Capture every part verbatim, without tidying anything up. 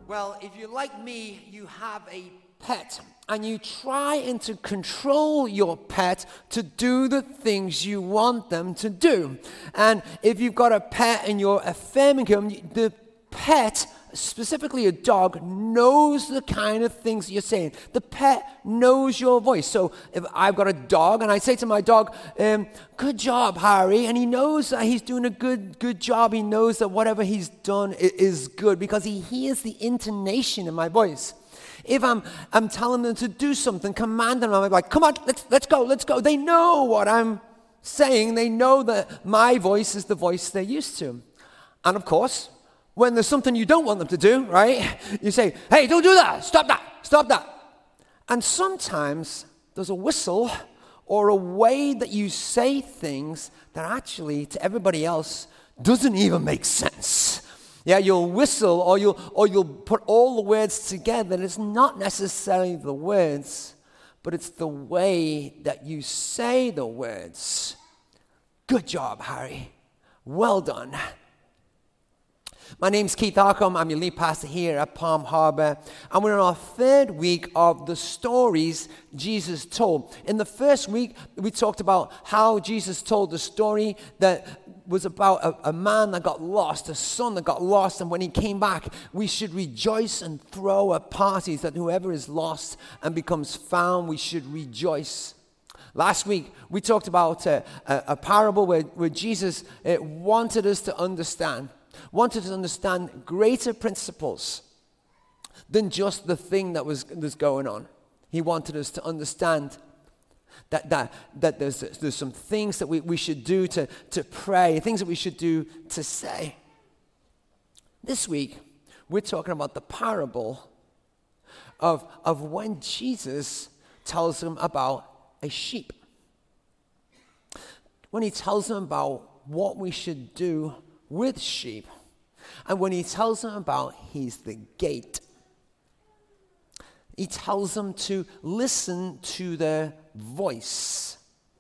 Well, if you're like me, you have a pet, and you try and to control your pet to do the things you want them to do. And if you've got a pet and you're a family, the pet, specifically a dog, knows the kind of things you're saying. The pet knows your voice. So if I've got a dog and I say to my dog, um, good job, Harry, and he knows that he's doing a good good job. He knows that whatever he's done is good because he hears the intonation in my voice. If I'm I'm telling them to do something, commanding them, I'm like, come on, let's let's go, let's go. They know what I'm saying. They know that my voice is the voice they're used to. And of course, when there's something you don't want them to do, right? You say, hey, don't do that. Stop that. Stop that. And sometimes there's a whistle or a way that you say things that actually to everybody else doesn't even make sense. Yeah, you'll whistle or you'll or you'll put all the words together, and it's not necessarily the words, but it's the way that you say the words. Good job, Harry. Well done. My name's Keith Arkham. I'm your lead pastor here at Palm Harbor. And we're in our third week of the stories Jesus told. In the first week, we talked about how Jesus told the story that was about a, a man that got lost, a son that got lost. And when he came back, we should rejoice and throw a party that whoever is lost and becomes found, we should rejoice. Last week, we talked about a, a, a parable where, where Jesus uh, wanted us to understand wanted to understand greater principles than just the thing that was, was going on. He wanted us to understand that that, that there's, there's some things that we, we should do to, to pray, things that we should do to say. This week, we're talking about the parable of, of when Jesus tells them about a sheep. When he tells them about what we should do with sheep, and when he tells them about he's the gate, he tells them to listen to their voice.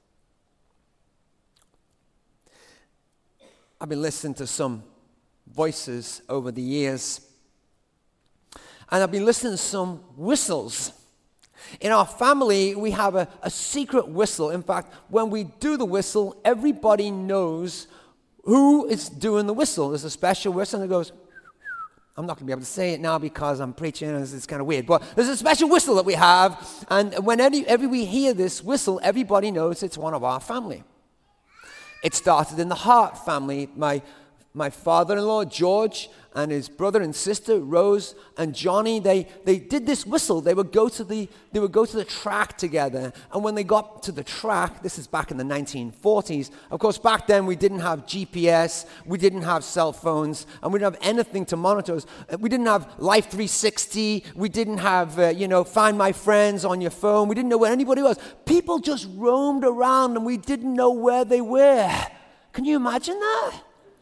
I've been listening to some voices over the years, and I've been listening to some whistles. In our family, we have a, a secret whistle. In fact, when we do the whistle, everybody knows who is doing the whistle. There's a special whistle that goes, I'm not going to be able to say it now because I'm preaching and it's kind of weird, but there's a special whistle that we have, and when every, every we hear this whistle, everybody knows it's one of our family. It started in the Hart family. My my father-in-law, George, and his brother and sister, Rose and Johnny, they, they did this whistle. They would go to the they would go to the track together. And when they got to the track, this is back in the nineteen forties. Of course, back then we didn't have G P S, we didn't have cell phones, and we didn't have anything to monitor us. We didn't have Life three sixty. We didn't have, uh, you know, Find My Friends on your phone. We didn't know where anybody was. People just roamed around, and we didn't know where they were. Can you imagine that?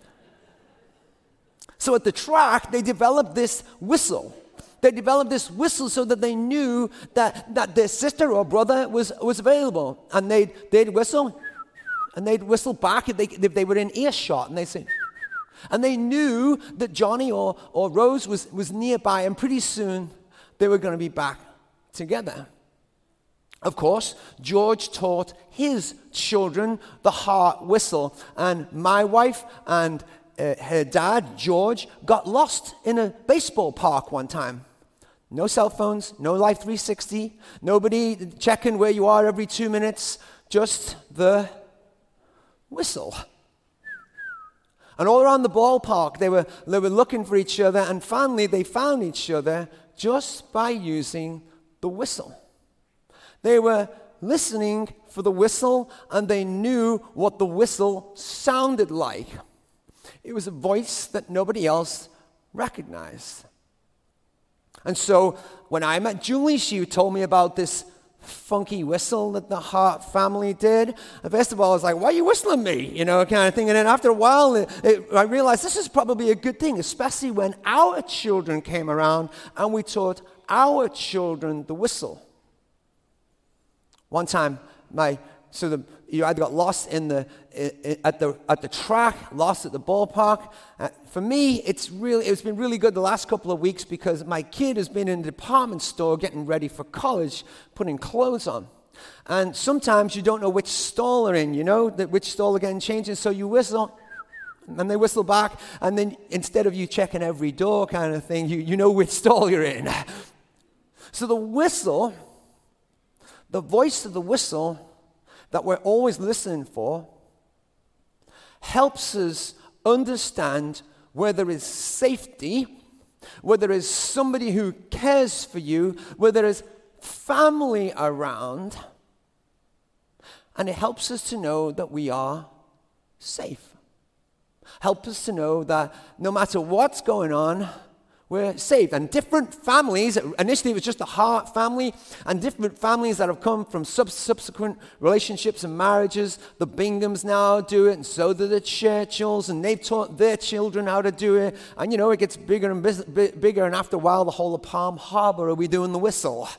So at the track, they developed this whistle. They developed this whistle so that they knew that, that their sister or brother was, was available. And they'd, they'd whistle, and they'd whistle back if they, if they were in earshot, and they'd say, and they knew that Johnny or, or Rose was, was nearby, and pretty soon they were going to be back together. Of course, George taught his children the Hart whistle, and my wife and Uh, her dad, George, got lost in a baseball park one time. No cell phones, no Life three sixty, nobody checking where you are every two minutes, just the whistle. And all around the ballpark, they were, they were looking for each other, and finally they found each other just by using the whistle. They were listening for the whistle, and they knew what the whistle sounded like. It was a voice that nobody else recognized. And so when I met Julie, she told me about this funky whistle that the Hart family did. And first of all, I was like, why are you whistling me? You know, kind of thing. And then after a while, it, it, I realized this is probably a good thing, especially when our children came around and we taught our children the whistle. One time, my so the you either got lost in the at the at the track, lost at the ballpark. Uh, for me, it's really it's been really good the last couple of weeks because my kid has been in the department store getting ready for college, putting clothes on. And sometimes you don't know which stall they're in, you know, that which stall are getting changed, and so you whistle, and they whistle back, and then instead of you checking every door kind of thing, you, you know which stall you're in. So the whistle, the voice of the whistle that we're always listening for, helps us understand where there is safety, where there is somebody who cares for you, where there is family around, and it helps us to know that we are safe. Help us to know that no matter what's going on, we're saved. And different families, initially it was just the Hart family, and different families that have come from sub- subsequent relationships and marriages. The Binghams now do it, and so do the Churchills, and they've taught their children how to do it. And you know, it gets bigger and bis- bigger, and after a while, the whole of Palm Harbor will be doing the whistle.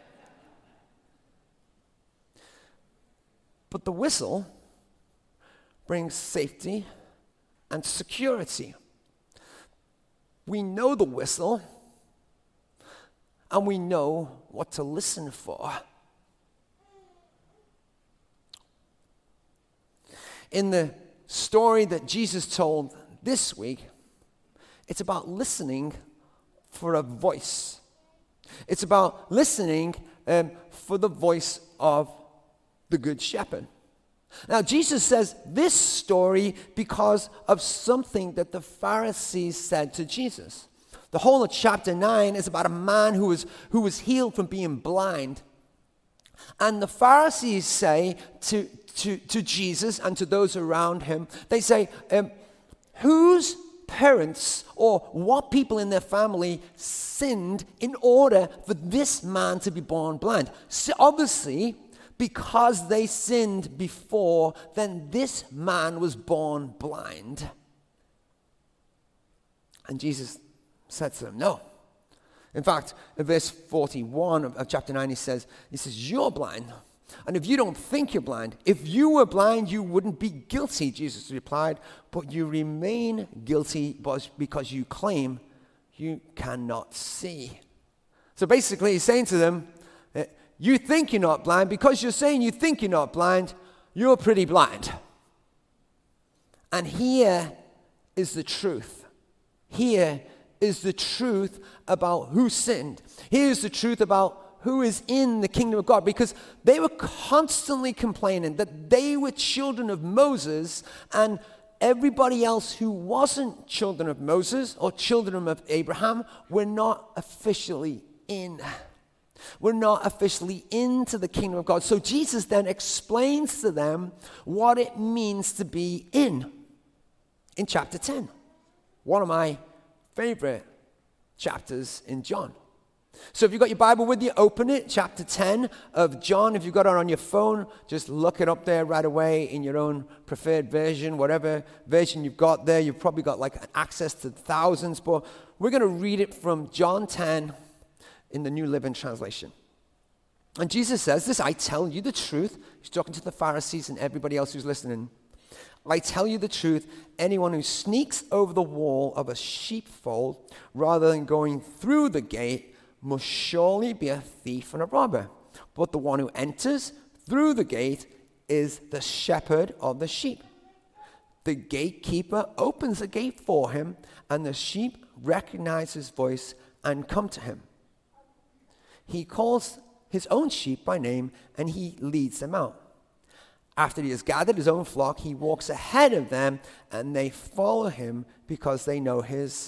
But the whistle brings safety and security. We know the whistle, and we know what to listen for. In the story that Jesus told this week, it's about listening for a voice. It's about listening um, for the voice of the Good Shepherd. Now, Jesus says this story because of something that the Pharisees said to Jesus. The whole of chapter nine is about a man who was, who was healed from being blind. And the Pharisees say to, to, to Jesus and to those around him, they say, um, whose parents or what people in their family sinned in order for this man to be born blind? So obviously, because they sinned before, then this man was born blind. And Jesus said to them, no. In fact, in verse forty-one of, of chapter nine, he says, he says, you're blind. And if you don't think you're blind, if you were blind, you wouldn't be guilty, Jesus replied, but you remain guilty because you claim you cannot see. So basically, he's saying to them, you think you're not blind. Because you're saying you think you're not blind, you're pretty blind. And here is the truth. Here is the truth about who sinned. Here's the truth about who is in the kingdom of God. Because they were constantly complaining that they were children of Moses, and everybody else who wasn't children of Moses or children of Abraham were not officially in. We're not officially into the kingdom of God. So Jesus then explains to them what it means to be in, in chapter ten. One of my favorite chapters in John. So if you've got your Bible with you, open it, chapter ten of John. If you've got it on your phone, just look it up there right away in your own preferred version, whatever version you've got there. You've probably got like access to thousands, but we're going to read it from John ten, in the New Living Translation. And Jesus says this, I tell you the truth. He's talking to the Pharisees and everybody else who's listening. I tell you the truth, anyone who sneaks over the wall of a sheepfold rather than going through the gate must surely be a thief and a robber. But the one who enters through the gate is the shepherd of the sheep. The gatekeeper opens the gate for him, and the sheep recognize his voice and come to him. He calls his own sheep by name, and he leads them out. After he has gathered his own flock, he walks ahead of them, and they follow him because they know his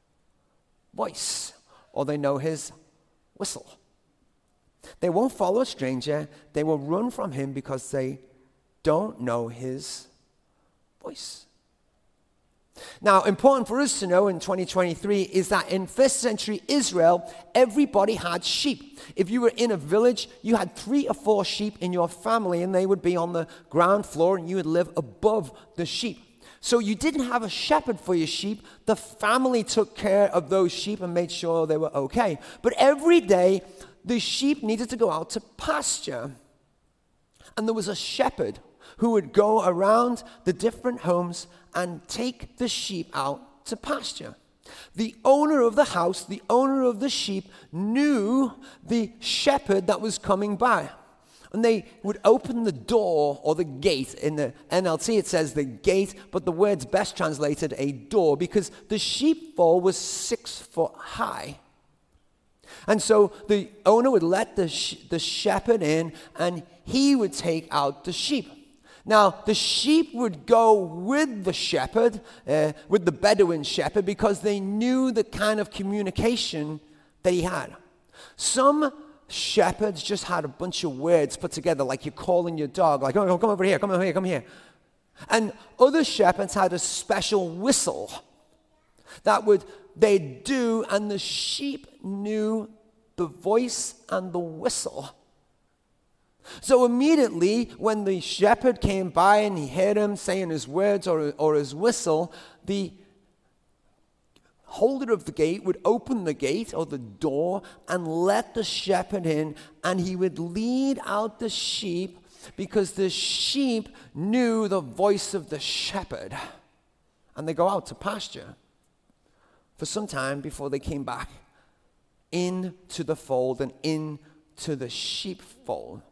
voice, or they know his whistle. They won't follow a stranger. They will run from him because they don't know his voice. Now, important for us to know in twenty twenty-three is that in first century Israel, everybody had sheep. If you were in a village, you had three or four sheep in your family, and they would be on the ground floor, and you would live above the sheep. So you didn't have a shepherd for your sheep. The family took care of those sheep and made sure they were okay. But every day, the sheep needed to go out to pasture. And there was a shepherd who would go around the different homes and take the sheep out to pasture. The owner of the house, the owner of the sheep, knew the shepherd that was coming by. And they would open the door or the gate. In the N L T it says the gate, but the word's best translated a door, because the sheepfold was six foot high. And so the owner would let the, sh- the shepherd in, and he would take out the sheep. Now, the sheep would go with the shepherd, uh, with the Bedouin shepherd, because they knew the kind of communication that he had. Some shepherds just had a bunch of words put together, like you're calling your dog, like, oh, come over here, come over here, come here. And other shepherds had a special whistle that would they'd do, and the sheep knew the voice and the whistle. So immediately, when the shepherd came by and he heard him saying his words or, or his whistle, the holder of the gate would open the gate or the door and let the shepherd in, and he would lead out the sheep, because the sheep knew the voice of the shepherd. And they go out to pasture for some time before they came back into the fold and into the sheepfold.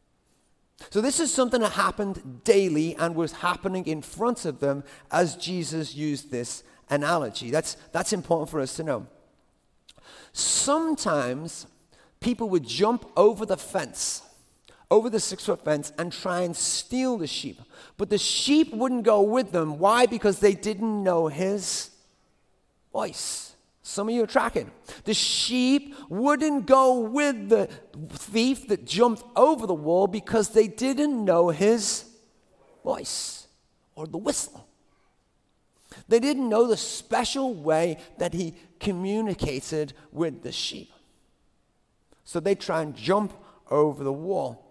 So this is something that happened daily and was happening in front of them as Jesus used this analogy. That's, that's important for us to know. Sometimes people would jump over the fence, over the six-foot fence, and try and steal the sheep. But the sheep wouldn't go with them. Why? Because they didn't know his voice. Some of you are tracking. The sheep wouldn't go with the thief that jumped over the wall because they didn't know his voice or the whistle. They didn't know the special way that he communicated with the sheep. So they try and jump over the wall.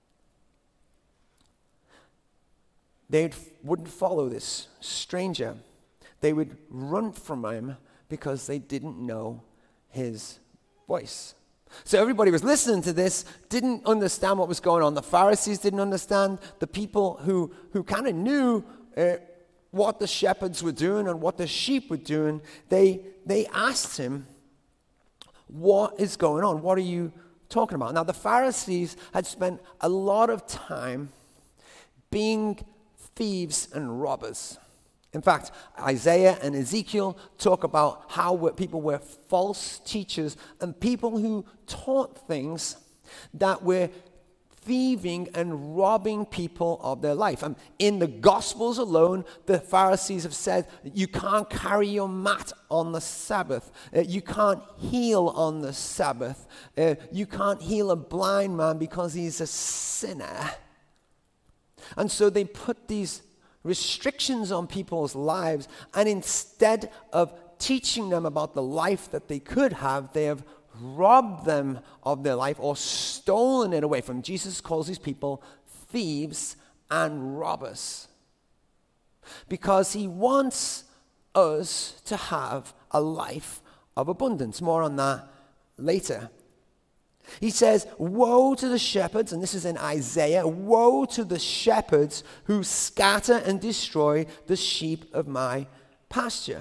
They wouldn't follow this stranger. They would run from him because they didn't know his voice. So everybody was listening to this, didn't understand what was going on. The Pharisees didn't understand. The people who, who kind of knew uh, what the shepherds were doing and what the sheep were doing, they, they asked him, what is going on? What are you talking about? Now, the Pharisees had spent a lot of time being thieves and robbers. In fact, Isaiah and Ezekiel talk about how people were false teachers and people who taught things that were thieving and robbing people of their life. And in the Gospels alone, the Pharisees have said, you can't carry your mat on the Sabbath. Uh, you can't heal on the Sabbath. Uh, you can't heal a blind man because he's a sinner. And so they put these restrictions on people's lives, and instead of teaching them about the life that they could have, they have robbed them of their life or stolen it away from. Jesus calls these people thieves and robbers because he wants us to have a life of abundance. More on that later. He says, woe to the shepherds, and this is in Isaiah, woe to the shepherds who scatter and destroy the sheep of my pasture.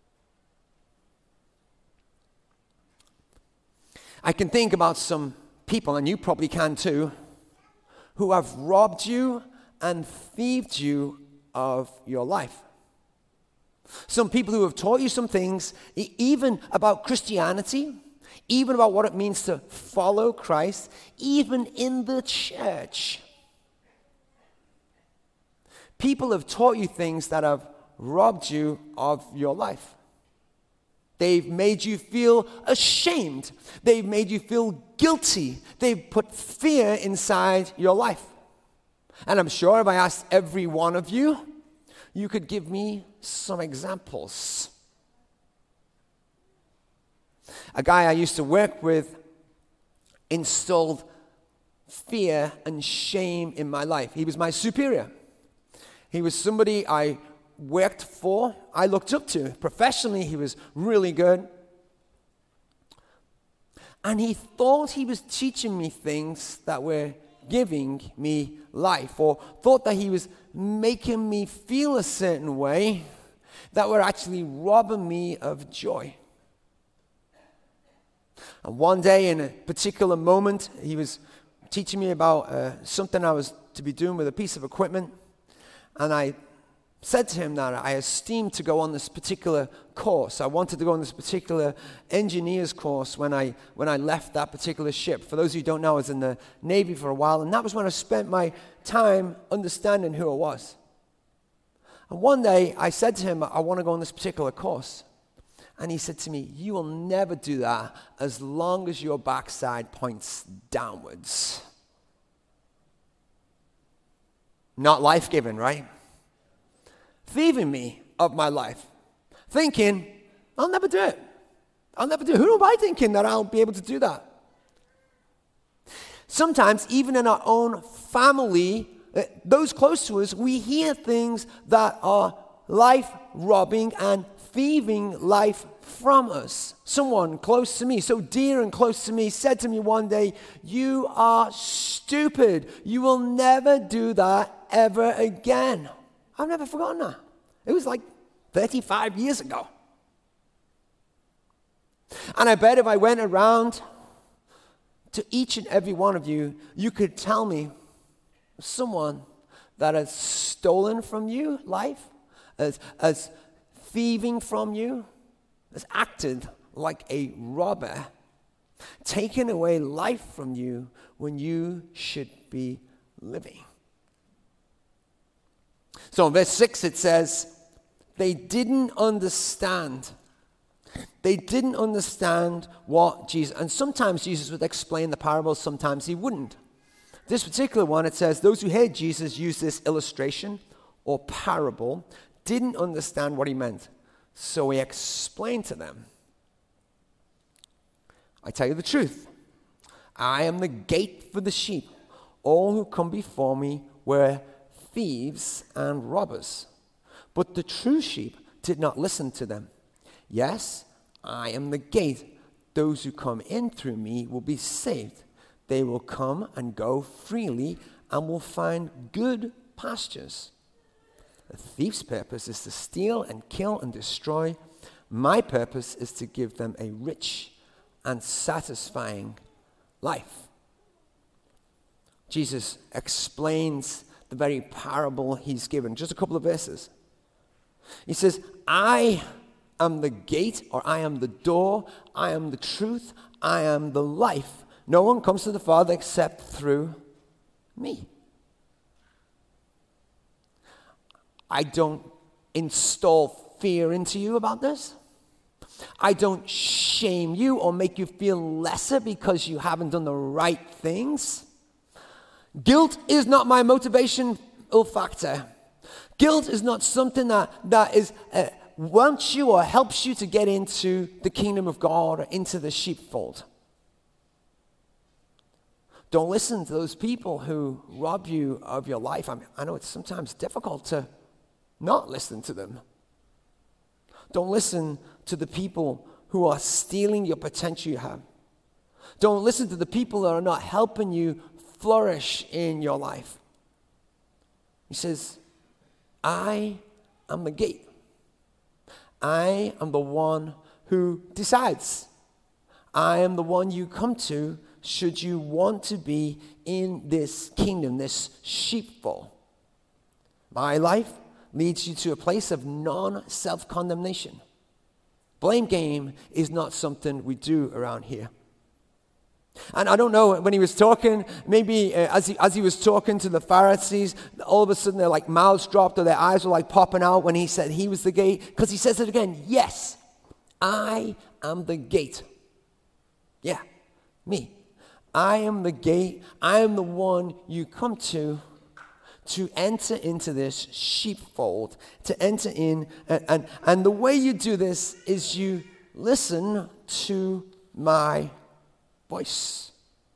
I can think about some people, and you probably can too, who have robbed you and thieved you of your life. Some people who have taught you some things, even about Christianity, even about what it means to follow Christ, even in the church. People have taught you things that have robbed you of your life. They've made you feel ashamed. They've made you feel guilty. They've put fear inside your life. And I'm sure if I asked every one of you, you could give me some examples. A guy I used to work with installed fear and shame in my life. He was my superior. He was somebody I worked for, I looked up to. Professionally, he was really good. And he thought he was teaching me things that were giving me life, or thought that he was making me feel a certain way that were actually robbing me of joy. And one day, in a particular moment, he was teaching me about uh, something I was to be doing with a piece of equipment, and I said to him that I esteemed to go on this particular course. I wanted to go on this particular engineer's course when I when I left that particular ship. For those of you who don't know, I was in the Navy for a while, and that was when I spent my time understanding who I was. And one day, I said to him, I want to go on this particular course. And he said to me, you will never do that as long as your backside points downwards. Not life-giving, right? Thieving me of my life. Thinking, I'll never do it. I'll never do it. Who am I thinking that I'll be able to do that? Sometimes, even in our own family, those close to us, we hear things that are life-robbing and thieving life from us. Someone close to me, so dear and close to me, said to me one day, you are stupid. You will never do that ever again. I've never forgotten that. It was like thirty-five years ago. And I bet if I went around to each and every one of you, you could tell me someone that has stolen from you life, as, as thieving from you, has acted like a robber, taking away life from you when you should be living. So in verse six it says, they didn't understand. They didn't understand what Jesus, and sometimes Jesus would explain the parable, sometimes he wouldn't. This particular one, it says, those who heard Jesus use this illustration or parable didn't understand what he meant. So he explained to them. I tell you the truth. I am the gate for the sheep. All who come before me were thieves and robbers. But the true sheep did not listen to them. Yes, I am the gate. Those who come in through me will be saved. They will come and go freely and will find good pastures. The thief's purpose is to steal and kill and destroy. My purpose is to give them a rich and satisfying life. Jesus explains the very parable he's given. Just a couple of verses. He says, I am the gate, or I am the door. I am the truth. I am the life. No one comes to the Father except through me. I don't install fear into you about this. I don't shame you or make you feel lesser because you haven't done the right things. Guilt is not my motivational factor. Guilt is not something that, that is uh, wants you or helps you to get into the kingdom of God or into the sheepfold. Don't listen to those people who rob you of your life. I mean, I know it's sometimes difficult to not listen to them. Don't listen to the people who are stealing your potential you have. Don't listen to the people that are not helping you flourish in your life. He says, I am the gate. I am the one who decides. I am the one you come to should you want to be in this kingdom, this sheepfold. My life leads you to a place of non-self-condemnation. Blame game is not something we do around here. And I don't know, when he was talking, maybe uh, as, he, as he was talking to the Pharisees, all of a sudden their like mouths dropped or their eyes were like popping out when he said he was the gate. Because he says it again, yes, I am the gate. Yeah, me. I am the gate. I am the one you come to to enter into this sheepfold, to enter in. And, and, and the way you do this is you listen to my voice.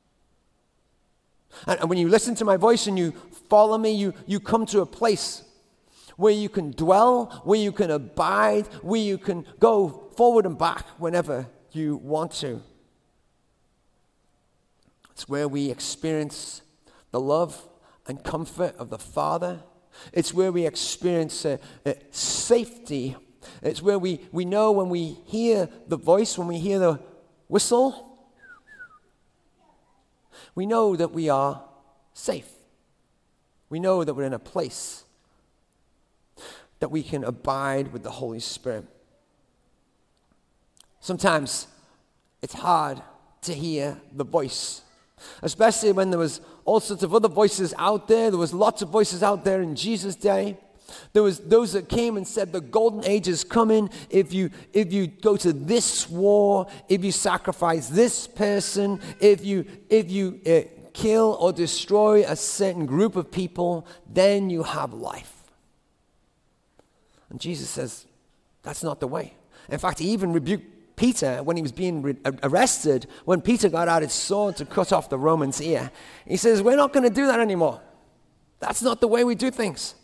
And, and when you listen to my voice and you follow me, you, you come to a place where you can dwell, where you can abide, where you can go forward and back whenever you want to. It's where we experience the love and comfort of the Father. It's where we experience uh, uh, safety. It's where we, we know when we hear the voice, when we hear the whistle, we know that we are safe. We know that we're in a place that we can abide with the Holy Spirit. Sometimes it's hard to hear the voice, especially when there was all sorts of other voices out there. There was lots of voices out there in Jesus' day. There was those that came and said the golden age is coming if you if you go to this war, if you sacrifice this person, if you if you uh, kill or destroy a certain group of people, then you have life. And Jesus says that's not the way. In fact, he even rebuked Peter, when he was being re- arrested, when Peter got out his sword to cut off the Roman's ear, he says, we're not going to do that anymore. That's not the way we do things.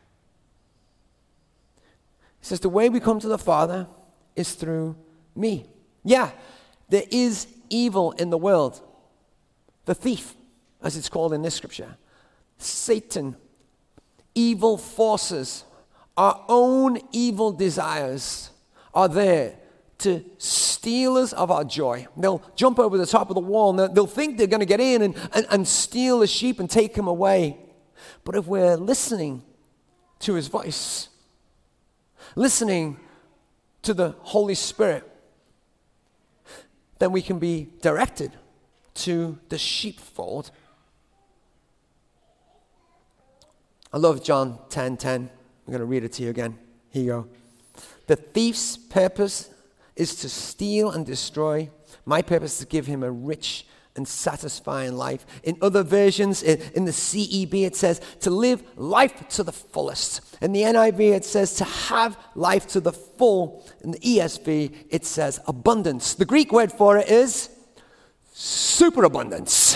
He says, the way we come to the Father is through me. Yeah, there is evil in the world. The thief, as it's called in this scripture. Satan, evil forces, our own evil desires are there to steal us of our joy. They'll jump over the top of the wall and they'll, they'll think they're going to get in and, and, and steal the sheep and take them away. But if we're listening to his voice, listening to the Holy Spirit, then we can be directed to the sheepfold. I love John ten ten. I'm going to read it to you again. Here you go. The thief's purpose is to steal and destroy. My purpose is to give him a rich and satisfying life. In other versions, in, in the C E B, it says to live life to the fullest. In the N I V, it says to have life to the full. In the E S V, it says abundance. The Greek word for it is superabundance.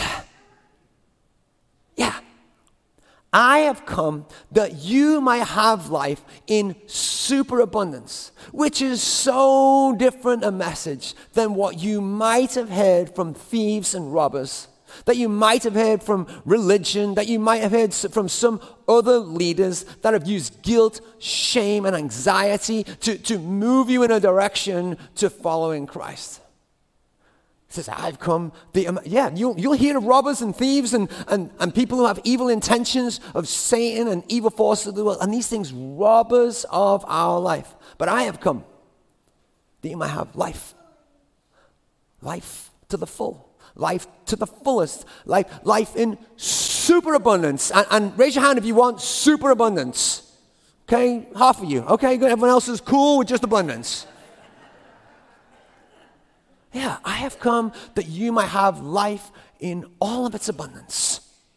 Yeah. I have come that you might have life in superabundance, which is so different a message than what you might have heard from thieves and robbers, that you might have heard from religion, that you might have heard from some other leaders that have used guilt, shame, and anxiety to, to move you in a direction to following Christ. He says, I've come, the, yeah, you'll, you'll hear of robbers and thieves and, and, and people who have evil intentions of Satan and evil forces of the world. And these things rob us of our life. But I have come that you might have life. Life to the full. Life to the fullest. Life, life in superabundance. And, and raise your hand if you want superabundance. Okay, half of you. Okay, good. Everyone else is cool with just abundance. Yeah, I have come that you might have life in all of its abundance.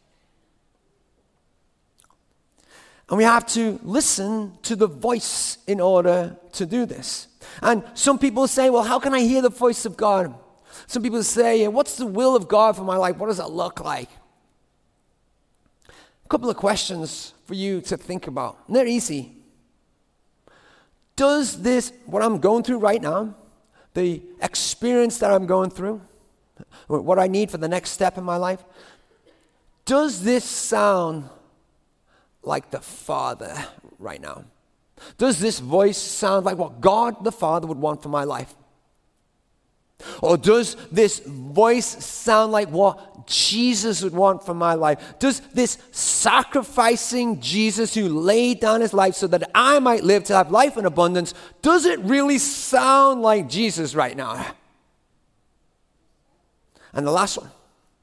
And we have to listen to the voice in order to do this. And some people say, well, how can I hear the voice of God? Some people say, what's the will of God for my life? What does it look like? A couple of questions for you to think about. And they're easy. Does this, what I'm going through right now, the experience that I'm going through, what I need for the next step in my life, does this sound like the Father right now? Does this voice sound like what God the Father would want for my life? Or does this voice sound like what Jesus would want for my life? Does this sacrificing Jesus who laid down his life so that I might live to have life in abundance, does it really sound like Jesus right now? And the last one.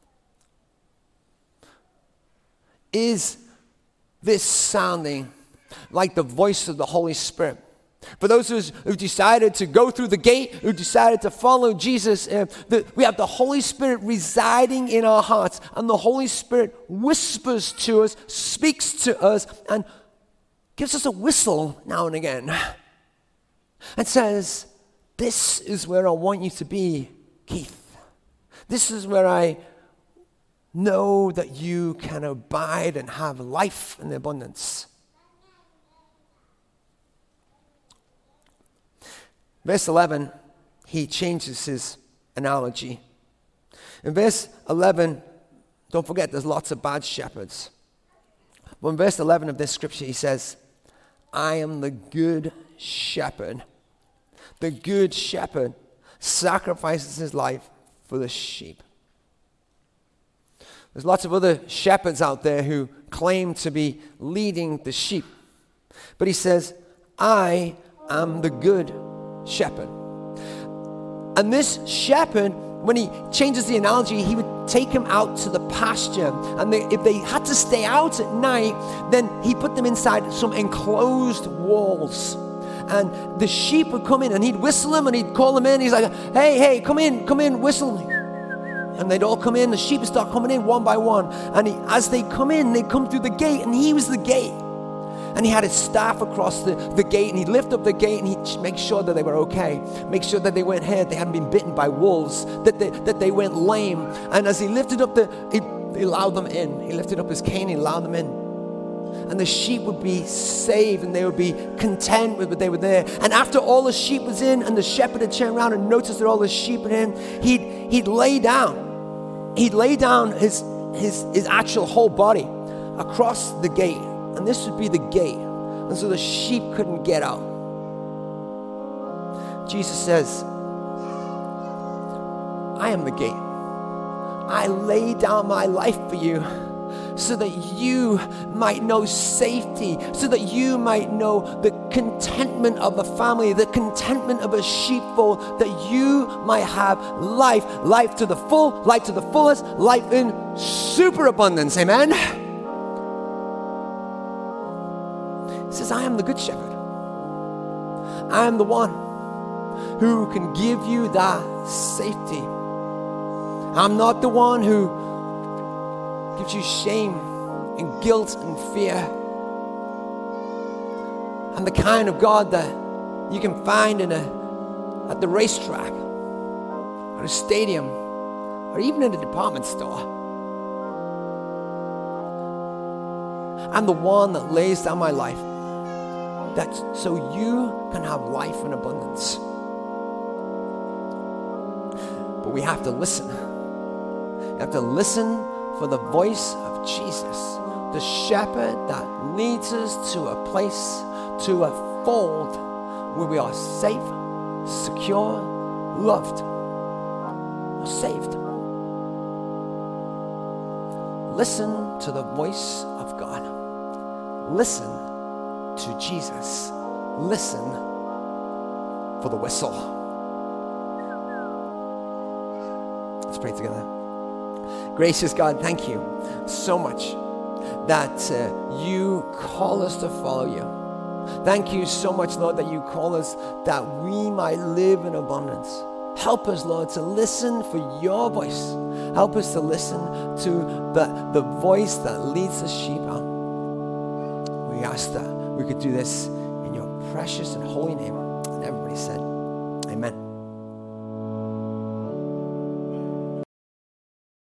Is this sounding like the voice of the Holy Spirit? For those who decided to go through the gate, who decided to follow Jesus, uh, the, we have the Holy Spirit residing in our hearts. And the Holy Spirit whispers to us, speaks to us, and gives us a whistle now and again. And says, this is where I want you to be, Keith. This is where I know that you can abide and have life in abundance. Verse eleven, he changes his analogy. In verse eleven, Don't forget, there's lots of bad shepherds. Well, in verse eleven of this scripture, he says, I am the good shepherd. The good shepherd sacrifices his life for the sheep. There's lots of other shepherds out there who claim to be leading the sheep. But he says, I am the good shepherd. And this shepherd, when he changes the analogy, he would take him out to the pasture. And they, if they had to stay out at night, then he put them inside some enclosed walls. And the sheep would come in and he'd whistle them and he'd call them in. He's like, hey, hey, come in, come in, whistle. And they'd all come in. The sheep would start coming in one by one. And he, as they come in, they'd come through the gate, and he was the gate. And he had his staff across the, the gate, and he'd lift up the gate, and he'd make sure that they were okay. Make sure that they weren't hurt, they hadn't been bitten by wolves, that they, that they weren't lame. And as he lifted up the, he, he allowed them in. He lifted up his cane, he allowed them in. And the sheep would be saved, and they would be content with what they were there. And after all the sheep was in, and the shepherd had turned around and noticed that all the sheep were in, he'd, he'd lay down. He'd lay down his, his, his actual whole body across the gate. And this would be the gate. And so the sheep couldn't get out. Jesus says, I am the gate. I lay down my life for you so that you might know safety, so that you might know the contentment of a family, the contentment of a sheepfold, that you might have life, life to the full, life to the fullest, life in superabundance. Amen? He says, I am the good shepherd. I am the one who can give you that safety. I'm not the one who gives you shame and guilt and fear. I'm the kind of God that you can find in a, at the racetrack, at a stadium, or even in a department store. I'm the one that lays down my life, that so you can have life in abundance. But we have to listen. We have to listen for the voice of Jesus, the shepherd that leads us to a place, to a fold where we are safe, secure, loved, or saved. Listen to the voice of God. Listen to Jesus. Listen for the whistle. Let's pray together. Gracious God, thank you so much that uh, you call us to follow you. Thank you so much, Lord, that you call us that we might live in abundance. Help us, Lord, to listen for your voice. Help us to listen to the, the voice that leads the sheep out. We ask that we could do this in your precious and holy name. And everybody said, amen.